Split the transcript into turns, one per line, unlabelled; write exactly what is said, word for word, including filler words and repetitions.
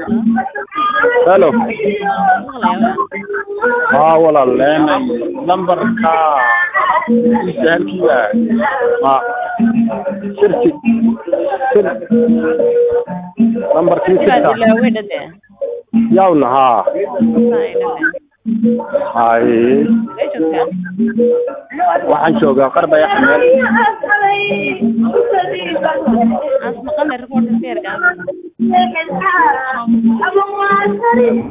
Hello.
maqlayaa
ها والله لين نمبر كا سهل كذا ها شركة شركة نمبر كي
sidaad
ستة
ilaaway dhade
يونا ها هاي
way joogtaa
waxaan joogaa qarba ya xameel
as maqalay reporter feerka